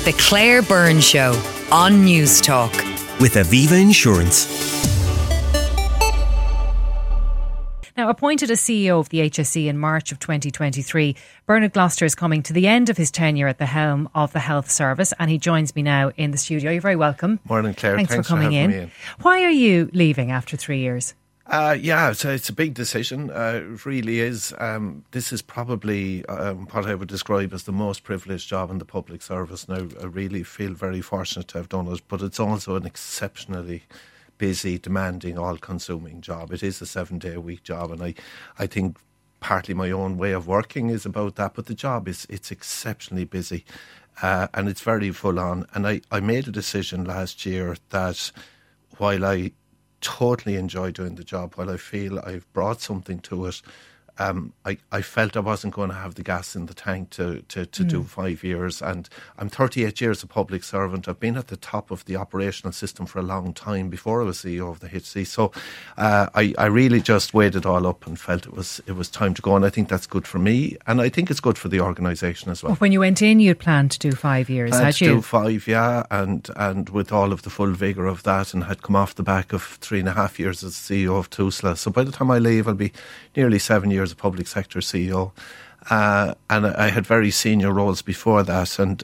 The Claire Byrne Show on News Talk. With Aviva Insurance. Now, appointed as CEO of the HSE in March of 2023, Bernard Gloucester is coming to the end of his tenure at the helm of the Health Service, and he joins me now in the studio. You're very welcome. Morning, Claire. Thanks for coming having me in. Why are you leaving after 3 years? It's a big decision. It really is. This is probably what I would describe as the most privileged job in the public service. Now, I really feel very fortunate to have done it, but it's also an exceptionally busy, demanding, all-consuming job. It is a 7-day-a-week job, and I think partly my own way of working is about that, but the job it's exceptionally busy, and it's very full on. And I made a decision last year that while I totally enjoy doing the job, while I feel I've brought something to it, I felt I wasn't going to have the gas in the tank to do 5 years. And I'm 38 years a public servant. I've been at the top of the operational system for a long time before I was CEO of the HSE. So I really just weighed it all up and felt it was time to go. And I think that's good for me. And I think it's good for the organisation as well. When you went in, you'd planned to do 5 years, had you? To do 5, yeah. And with all of the full vigour of that, and had come off the back of 3.5 years as CEO of TUSLA. So by the time I leave, I'll be nearly 7 years a public sector CEO, and I had very senior roles before that, and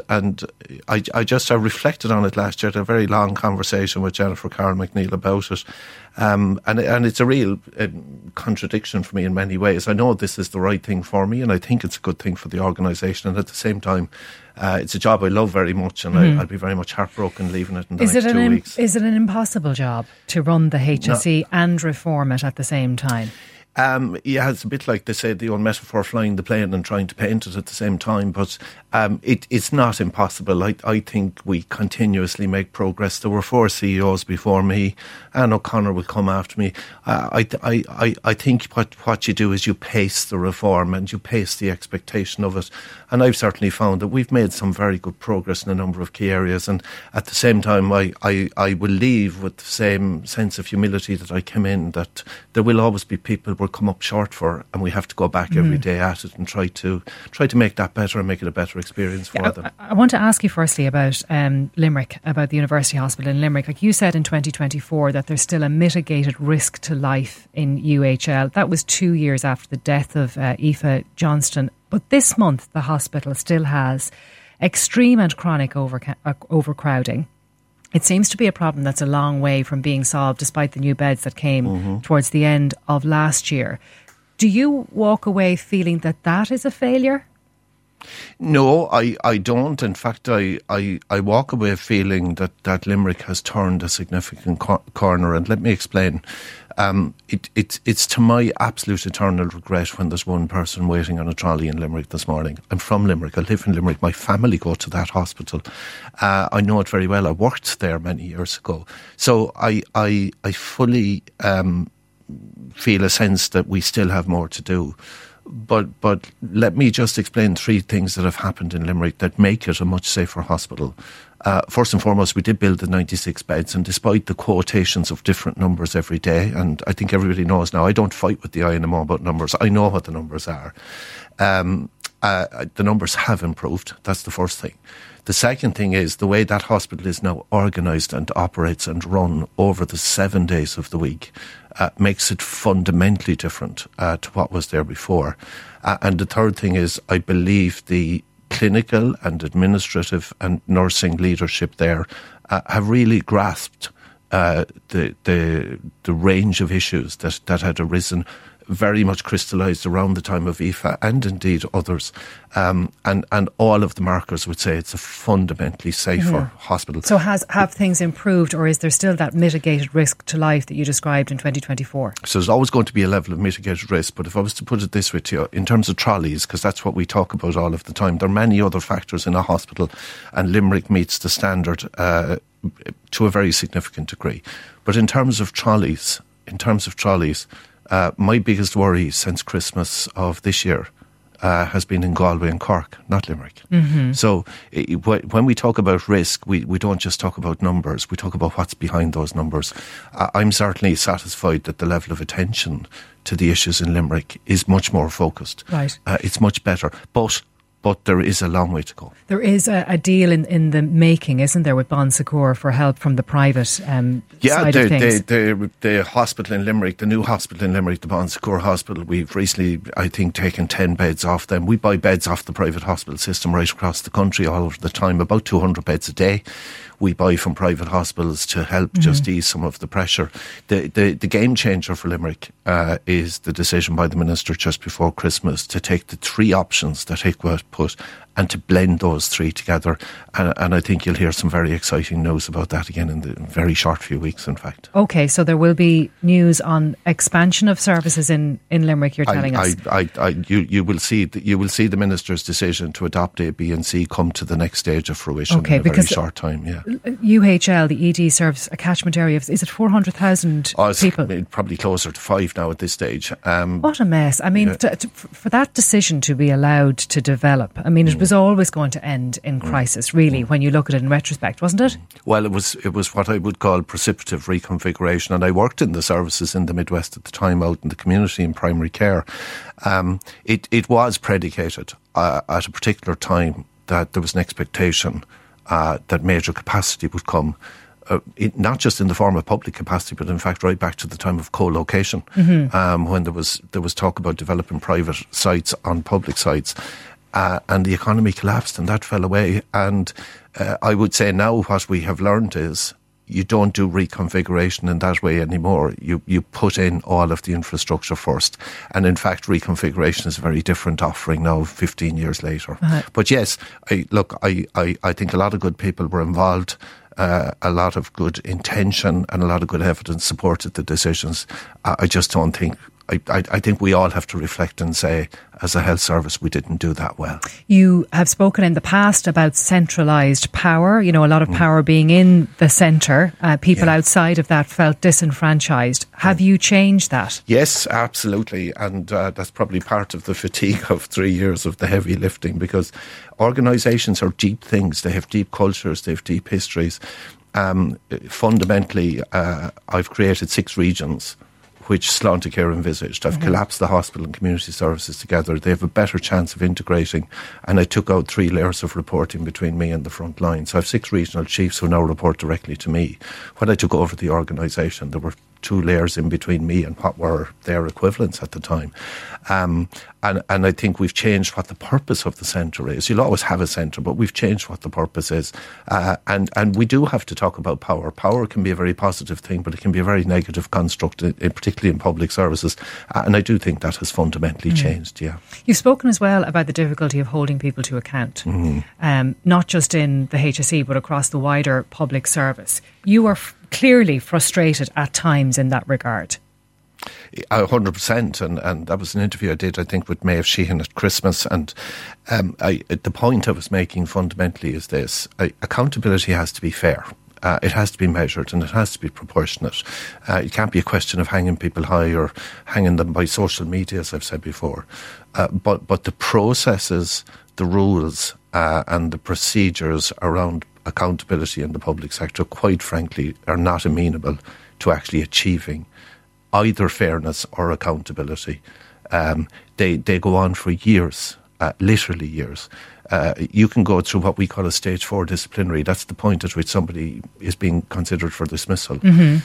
I reflected on it last year. I had a very long conversation with Jennifer Carroll McNeil about it, and it's a real contradiction for me in many ways. I know this is the right thing for me, and I think it's a good thing for the organisation, and at the same time it's a job I love very much, and I'd be very much heartbroken leaving it in the next 2 weeks. Is it an impossible job to run the HSE and reform it at the same time? Yeah, it's a bit like they say the old metaphor, flying the plane and trying to paint it at the same time, but it's not impossible. I think we continuously make progress. There were 4 CEOs before me, and O'Connor will come after me. I think what you do is you pace the reform and you pace the expectation of it, and I've certainly found that we've made some very good progress in a number of key areas, and at the same time I will leave with the same sense of humility that I came in, that there will always be people we'll come up short for, and we have to go back every day at it and try to make that better and make it a better experience for them. I want to ask you firstly about Limerick, about the University Hospital in Limerick. Like you said in 2024 that there's still a mitigated risk to life in UHL. That was 2 years after the death of Aoife Johnston. But this month the hospital still has extreme and chronic overcrowding. It seems to be a problem that's a long way from being solved, despite the new beds that came towards the end of last year. Do you walk away feeling that is a failure? No, I don't. In fact, I walk away feeling that Limerick has turned a significant corner, and let me explain. It's to my absolute eternal regret when there's one person waiting on a trolley in Limerick this morning. I'm from Limerick. I live in Limerick. My family go to that hospital. I know it very well. I worked there many years ago. So I fully feel a sense that we still have more to do. But let me just explain 3 things that have happened in Limerick that make it a much safer hospital. First and foremost, we did build the 96 beds, and despite the quotations of different numbers every day, and I think everybody knows now, I don't fight with the INMO about numbers. I know what the numbers are. The numbers have improved. That's the first thing. The second thing is the way that hospital is now organised and operates and run over the 7 days of the week makes it fundamentally different to what was there before. And the third thing is I believe the clinical and administrative and nursing leadership there have really grasped the range of issues that had arisen, very much crystallised around the time of Aoife and indeed others. And all of the markers would say it's a fundamentally safer hospital. So have things improved, or is there still that mitigated risk to life that you described in 2024? So there's always going to be a level of mitigated risk, but if I was to put it this way to you, in terms of trolleys, because that's what we talk about all of the time, there are many other factors in a hospital, and Limerick meets the standard to a very significant degree. But in terms of trolleys, my biggest worry since Christmas of this year has been in Galway and Cork, not Limerick. So when we talk about risk, we don't just talk about numbers, we talk about what's behind those numbers. I'm certainly satisfied that the level of attention to the issues in Limerick is much more focused. Right. It's much better. But but there is a long way to go. There is a deal in the making, isn't there, with Bon Secours for help from the private side of things? The hospital in Limerick, the new hospital in Limerick, the Bon Secours Hospital, we've recently, I think, taken 10 beds off them. We buy beds off the private hospital system right across the country all of the time, about 200 beds a day. We buy from private hospitals to help just ease some of the pressure. The game changer for Limerick is the decision by the Minister just before Christmas to take the three options that HIQA put and to blend those three together. And I think you'll hear some very exciting news about that again in the very short few weeks, in fact. OK, so there will be news on expansion of services in Limerick, you're telling us? You will see the Minister's decision to adopt A, B and C come to the next stage of fruition in a very short time, yeah. UHL, the ED, serves a catchment area of, is it 400,000 people? Probably closer to 5 now at this stage. What a mess. I mean, for that decision to be allowed to develop, I mean, it was always going to end in crisis, really, when you look at it in retrospect, wasn't it? Well, it was what I would call precipitative reconfiguration, and I worked in the services in the Midwest at the time, out in the community in primary care. It was predicated at a particular time that there was an expectation that major capacity would come, not just in the form of public capacity, but in fact right back to the time of co-location, when there was talk about developing private sites on public sites. And the economy collapsed and that fell away. And I would say now what we have learned is you don't do reconfiguration in that way anymore. You put in all of the infrastructure first. And in fact, reconfiguration is a very different offering now, 15 years later. But yes, I think a lot of good people were involved. A lot of good intention and a lot of good evidence supported the decisions. I just don't think... I think we all have to reflect and say, as a health service, we didn't do that well. You have spoken in the past about centralised power, a lot of power being in the centre. People outside of that felt disenfranchised. Have you changed that? Yes, absolutely. And that's probably part of the fatigue of 3 years of the heavy lifting, because organisations are deep things. They have deep cultures, they have deep histories. Fundamentally, I've created 6 regions which Sláintecare envisaged. I've collapsed the hospital and community services together. They have a better chance of integrating. And I took out 3 layers of reporting between me and the front line. So I have 6 regional chiefs who now report directly to me. When I took over the organisation, there were 2 layers in between me and what were their equivalents at the time. And I think we've changed what the purpose of the centre is. You'll always have a centre, but we've changed what the purpose is. And we do have to talk about power. Power can be a very positive thing, but it can be a very negative construct, particularly in public services. And I do think that has fundamentally changed, yeah. You've spoken as well about the difficulty of holding people to account, not just in the HSE, but across the wider public service. You are clearly frustrated at times in that regard. 100%, and that was an interview I did, I think, with Maeve Sheehan at Christmas, and the point I was making fundamentally is this: accountability has to be fair. It has to be measured and it has to be proportionate. It can't be a question of hanging people high or hanging them by social media, as I've said before. But the processes, the rules and the procedures around accountability in the public sector, quite frankly, are not amenable to actually achieving either fairness or accountability. They go on for years, literally years. You can go through what we call a stage 4 disciplinary. That's the point at which somebody is being considered for dismissal.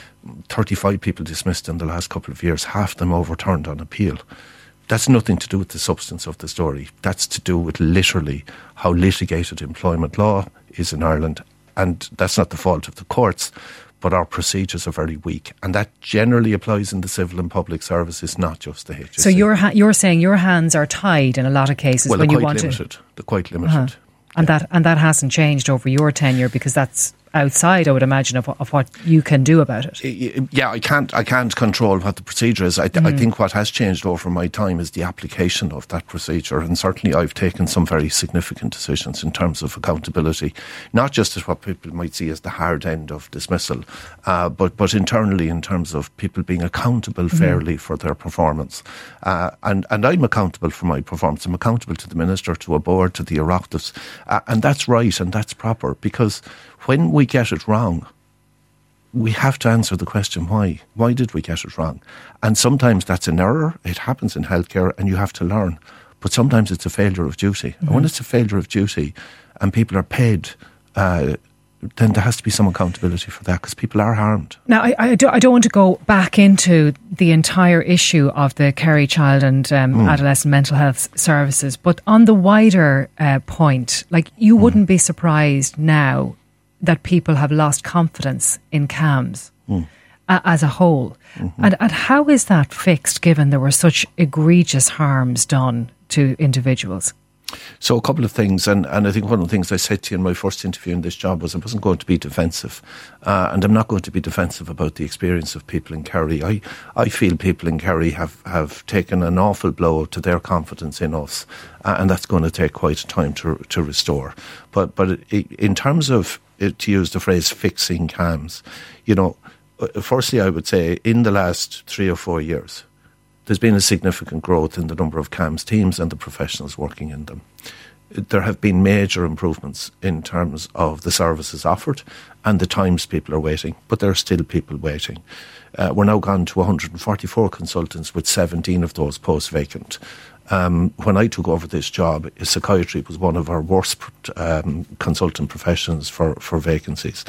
35 people dismissed in the last couple of years, half them overturned on appeal. That's nothing to do with the substance of the story. That's to do with literally how litigated employment law is in Ireland. And that's not the fault of the courts, but our procedures are very weak. And that generally applies in the civil and public services, not just the HSE. So you're saying your hands are tied in a lot of cases when you want to... They're quite limited. And that hasn't changed over your tenure, because that's outside, I would imagine, of what you can do about it. Yeah, I can't control what the procedure is. I think what has changed over my time is the application of that procedure, and certainly I've taken some very significant decisions in terms of accountability, not just as what people might see as the hard end of dismissal, but internally in terms of people being accountable fairly for their performance. And I'm accountable for my performance. I'm accountable to the Minister, to a board, to the Oireachtas, and that's right and that's proper, because when we get it wrong, we have to answer the question, why? Why did we get it wrong? And sometimes that's an error. It happens in healthcare and you have to learn. but sometimes it's a failure of duty. And when it's a failure of duty and people are paid, then there has to be some accountability for that, because people are harmed. Now, I don't want to go back into the entire issue of the Kerry Child and Adolescent Mental Health Services, but on the wider point, like, you wouldn't be surprised now that people have lost confidence in CAMHS as a whole. And how is that fixed, given there were such egregious harms done to individuals? So a couple of things, and I think one of the things I said to you in my first interview in this job was I wasn't going to be defensive, and I'm not going to be defensive about the experience of people in Kerry. I feel people in Kerry have taken an awful blow to their confidence in us, and that's going to take quite a time to restore. But in terms of, to use the phrase, fixing CAMHS, firstly I would say in the last 3 or 4 years, there's been a significant growth in the number of CAMHS teams and the professionals working in them. There have been major improvements in terms of the services offered and the times people are waiting, but there are still people waiting. We're now gone to 144 consultants, with 17 of those posts vacant. When I took over this job, psychiatry was one of our worst consultant professions for vacancies.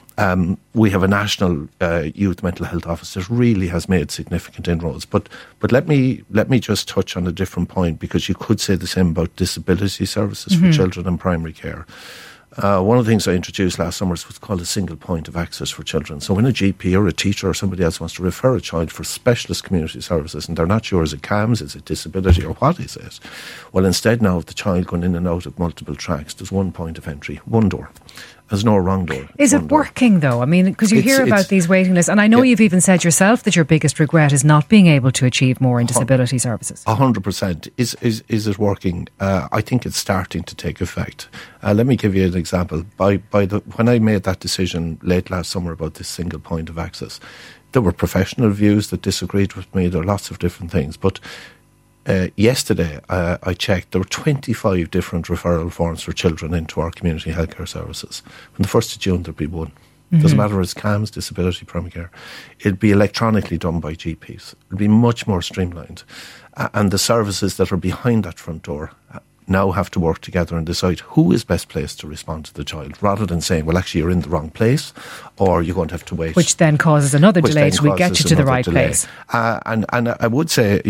We have a national youth mental health office that really has made significant inroads. But let me just touch on a different point, because you could say the same about disability services for children in primary care. One of the things I introduced last summer is what's called a single point of access for children. So when a GP or a teacher or somebody else wants to refer a child for specialist community services and they're not sure, is it CAMHS, is it disability, or what is it? Well, instead now of the child going in and out of multiple tracks, there's one point of entry, one door. There's no wrong door. Is it working though? I mean, because you hear about these waiting lists, and I know you've even said yourself that your biggest regret is not being able to achieve more in disability services. 100%. Is it working? I think it's starting to take effect. Let me give you an example. When I made that decision late last summer about this single point of access, there were professional views that disagreed with me. There are lots of different things, but yesterday I checked, there were 25 different referral forms for children into our community healthcare services. On the 1st of June there'll be one. Doesn't matter if it's CAMHS, disability, primary care. It'll be electronically done by GPs. It'll be much more streamlined. And the services that are behind that front door now have to work together and decide who is best placed to respond to the child, rather than saying, well, actually, you're in the wrong place, or you're going to have to wait. Which then causes another delay till we get you to the right place. And I would say,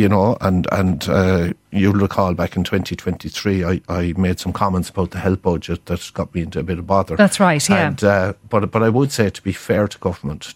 and you'll recall back in 2023, I made some comments about the health budget that got me into a bit of bother. That's right, yeah. And, but I would say, to be fair to government,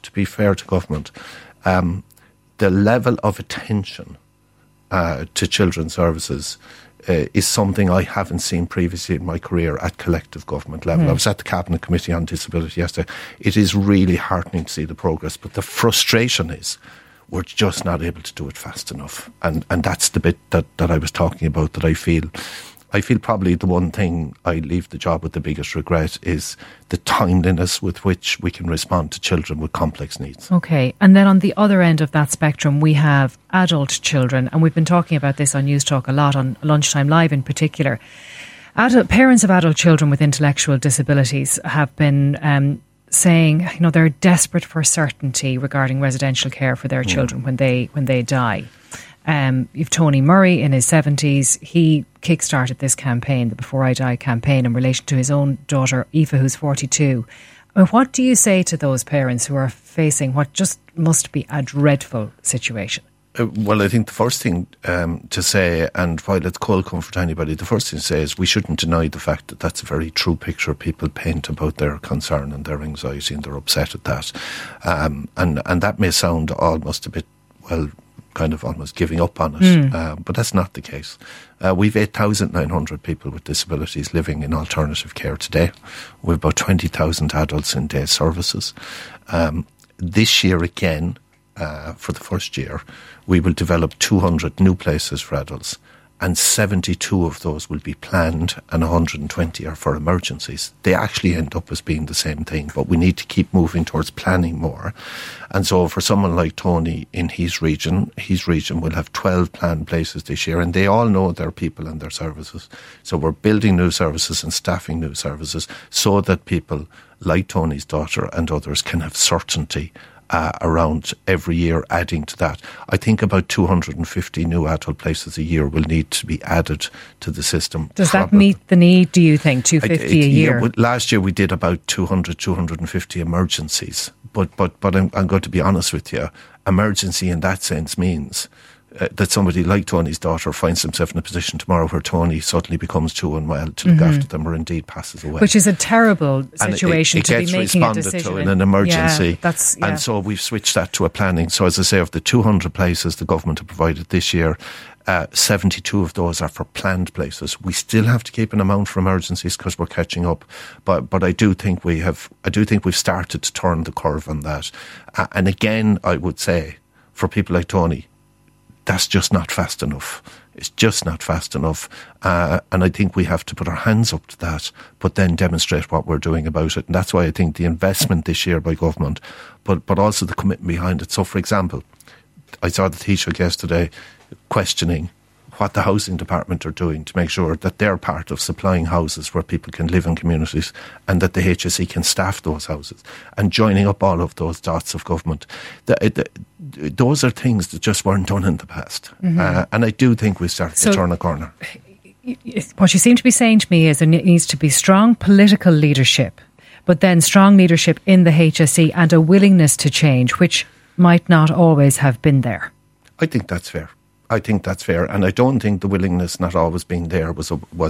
the level of attention to children's services is something I haven't seen previously in my career at collective government level. I was at the Cabinet Committee on Disability yesterday. It is really heartening to see the progress, but the frustration is we're just not able to do it fast enough. And that's the bit that I was talking about, that I feel probably the one thing I leave the job with the biggest regret is the timeliness with which we can respond to children with complex needs. Okay, and then on the other end of that spectrum, we have adult children, and we've been talking about this on News Talk a lot, on Lunchtime Live in particular. Parents of adult children with intellectual disabilities have been saying, they're desperate for certainty regarding residential care for their children when they die. You've Tony Murray in his 70s. He kick-started this campaign, the Before I Die campaign, in relation to his own daughter, Aoife, who's 42. I mean, what do you say to those parents who are facing what just must be a dreadful situation? Well, I think the first thing to say, and while it's cold comfort to anybody, the first thing to say is we shouldn't deny the fact that that's a very true picture people paint about their concern and their anxiety, and they're upset at that. And that may sound almost a bit, kind of almost giving up on it, but that's not the case. We've 8,900 people with disabilities living in alternative care today. We've about 20,000 adults in day services. This year again, for the first year, we will develop 200 new places for adults, and 72 of those will be planned and 120 are for emergencies. They actually end up as being the same thing, but we need to keep moving towards planning more. And so for someone like Tony in his region will have 12 planned places this year, and they all know their people and their services. So we're building new services and staffing new services so that people like Tony's daughter and others can have certainty around every year, adding to that. I think about 250 new adult places a year will need to be added to the system. Does that meet the need, do you think, 250 a year? Yeah, last year we did about 250 emergencies. But I'm going to be honest with you, emergency in that sense means that somebody like Tony's daughter finds himself in a position tomorrow where Tony suddenly becomes too unwell to look after them, or indeed passes away. Which is a terrible situation it to be making a decision. It gets responded to in an emergency. Yeah. And so we've switched that to a planning. So as I say, of the 200 places the government have provided this year, 72 of those are for planned places. We still have to keep an amount for emergencies because we're catching up. But I do think we've started to turn the curve on that. And again, I would say, for people like Tony, that's just not fast enough. It's just not fast enough. And I think we have to put our hands up to that, but then demonstrate what we're doing about it. And that's why I think the investment this year by government, but also the commitment behind it. So, for example, I saw the Taoiseach yesterday questioning what the housing department are doing to make sure that they're part of supplying houses where people can live in communities, and that the HSE can staff those houses, and joining up all of those dots of government. Those are things that just weren't done in the past. And I do think we start to turn a corner. What you seem to be saying to me is there needs to be strong political leadership, but then strong leadership in the HSE and a willingness to change, which might not always have been there. I think that's fair. And I don't think the willingness not always being there was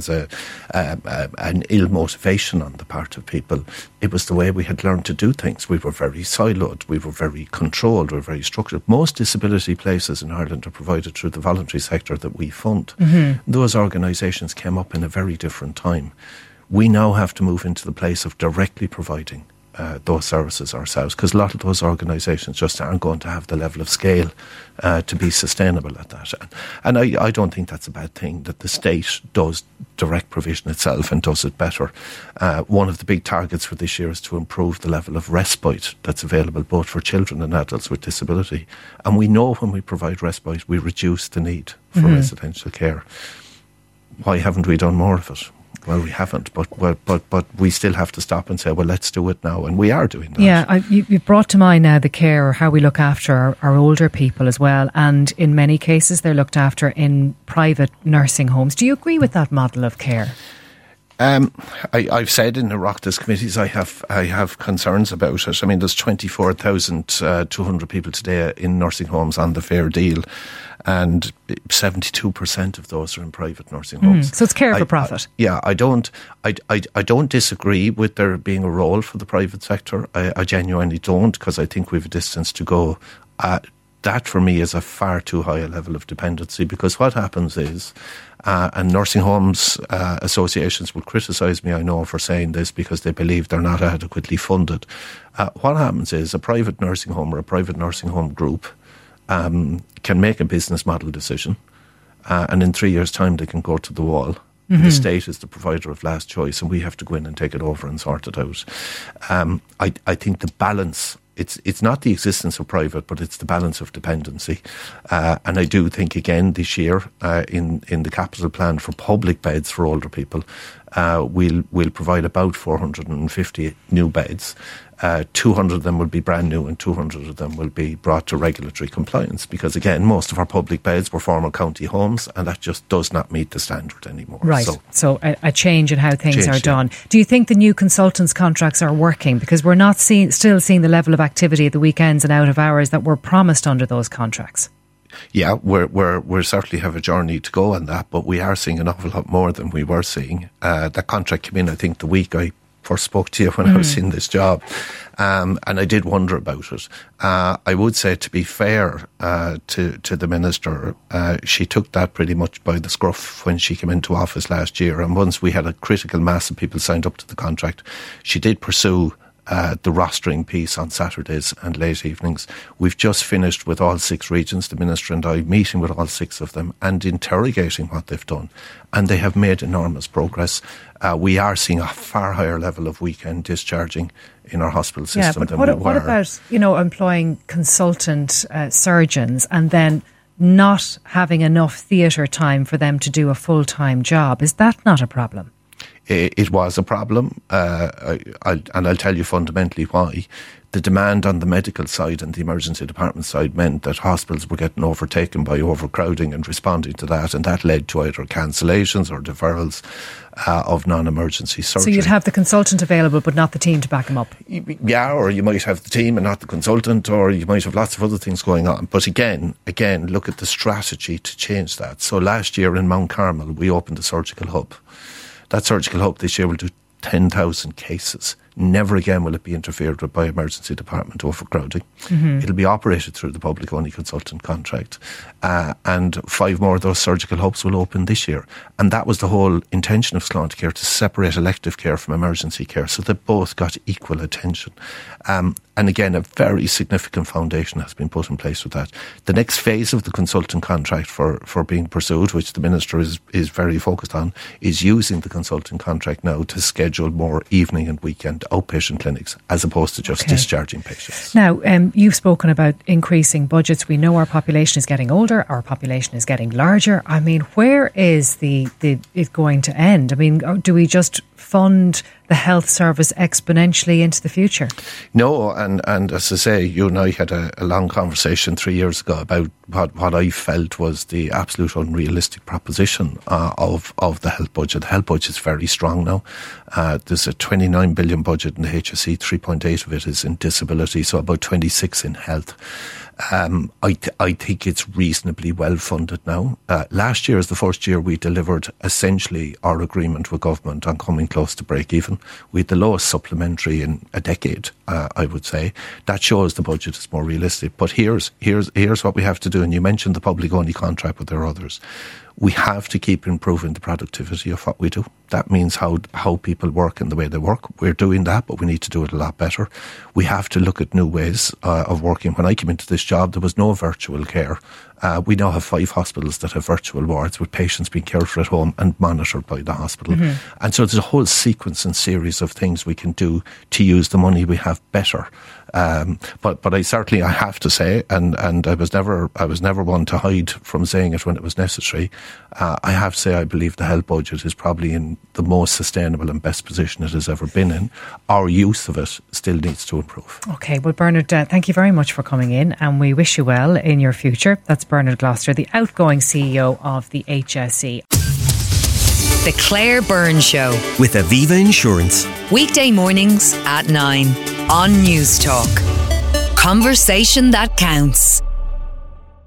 an ill motivation on the part of people. It was the way we had learned to do things. We were very siloed, we were very controlled, we were very structured. Most disability places in Ireland are provided through the voluntary sector that we fund. Those organisations came up in a very different time. We now have to move into the place of directly providing those services ourselves, because a lot of those organisations just aren't going to have the level of scale to be sustainable at that. And I don't think that's a bad thing, that the state does direct provision itself and does it better. One of the big targets for this year is to improve the level of respite that's available both for children and adults with disability. And we know when we provide respite, we reduce the need for residential care. Why haven't we done more of it? Well, we haven't, but we still have to stop and say, well, let's do it now, and we are doing that. Yeah, you brought to mind now the care, or how we look after our older people as well, and in many cases they're looked after in private nursing homes. Do you agree with that model of care? I've said in the Oireachtas committees I have concerns about it. I mean, there's 24,200 people today in nursing homes on the Fair Deal, and 72% of those are in private nursing homes. So it's care for profit. I don't disagree with there being a role for the private sector. I genuinely don't, because I think we've a distance to go. That for me is a far too high a level of dependency, because what happens is, and nursing homes associations will criticise me, I know, for saying this, because they believe they're not adequately funded. What happens is a private nursing home or a private nursing home group can make a business model decision, and in 3 years' time they can go to the wall. The state is the provider of last choice, and we have to go in and take it over and sort it out. I think the balance, it's not the existence of private, but it's the balance of dependency. And I do think, again, this year, in the capital plan for public beds for older people, we'll provide about 450 new beds. 200 of them will be brand new, and 200 of them will be brought to regulatory compliance, because again, most of our public beds were former county homes, and that just does not meet the standard anymore. Right, so a change in how things are done. Do you think the new consultants' contracts are working? Because we're not still seeing the level of activity at the weekends and out of hours that were promised under those contracts. Yeah, we certainly have a journey to go on that, but we are seeing an awful lot more than we were seeing. That contract came in, I think, the week I first spoke to you when I was in this job, and I did wonder about it. I would say, to be fair to the Minister, she took that pretty much by the scruff when she came into office last year, and once we had a critical mass of people signed up to the contract, she did pursue the rostering piece on Saturdays and late evenings. We've just finished with all 6 regions, the Minister and I, meeting with all 6 of them and interrogating what they've done. And they have made enormous progress. We are seeing a far higher level of weekend discharging in our hospital system than we were. What about, employing consultant surgeons and then not having enough theatre time for them to do a full-time job? Is that not a problem? It was a problem, and I'll tell you fundamentally why. The demand on the medical side and the emergency department side meant that hospitals were getting overtaken by overcrowding and responding to that, and that led to either cancellations or deferrals of non-emergency surgery. So you'd have the consultant available but not the team to back him up? Yeah, or you might have the team and not the consultant, or you might have lots of other things going on. But again, look at the strategy to change that. So last year in Mount Carmel, we opened a surgical hub. That surgical hub this year will do 10,000 cases. Never again will it be interfered with by emergency department overcrowding. It'll be operated through the public-only consultant contract. And 5 more of those surgical hubs will open this year. And that was the whole intention of Sláintecare, to separate elective care from emergency care so that both got equal attention. And again, a very significant foundation has been put in place with that. The next phase of the consultant contract for being pursued, which the Minister is very focused on, is using the consultant contract now to schedule more evening and weekend outpatient clinics as opposed to just discharging patients. Now, you've spoken about increasing budgets. We know our population is getting older, our population is getting larger. I mean, where is it going to end? I mean, do we just fund the health service exponentially into the future? No, and as I say, you and I had a long conversation 3 years ago about what I felt was the absolute unrealistic proposition of the health budget. The health budget is very strong now. There's a 29 billion budget in the HSE, 3.8 of it is in disability, so about 26 in health. I think it's reasonably well funded now. Last year is the first year we delivered essentially our agreement with government on coming close to break even. We had the lowest supplementary in a decade, I would say. That shows the budget is more realistic. But here's what we have to do. And you mentioned the public only contract, but there are others. We have to keep improving the productivity of what we do. That means how people work and the way they work. We're doing that, but we need to do it a lot better. We have to look at new ways of working. When I came into this job, there was no virtual care. We now have 5 hospitals that have virtual wards with patients being cared for at home and monitored by the hospital. And so there's a whole sequence and series of things we can do to use the money we have better. But I have to say, and I was never one to hide from saying it when it was necessary. I have to say, I believe the health budget is probably in the most sustainable and best position it has ever been in. Our use of it still needs to improve. Okay, well, Bernard, thank you very much for coming in, and we wish you well in your future. That's Bernard Gloucester, the outgoing CEO of the HSE. The Claire Byrne Show with Aviva Insurance. Weekday mornings at 9 on News Talk. Conversation that counts.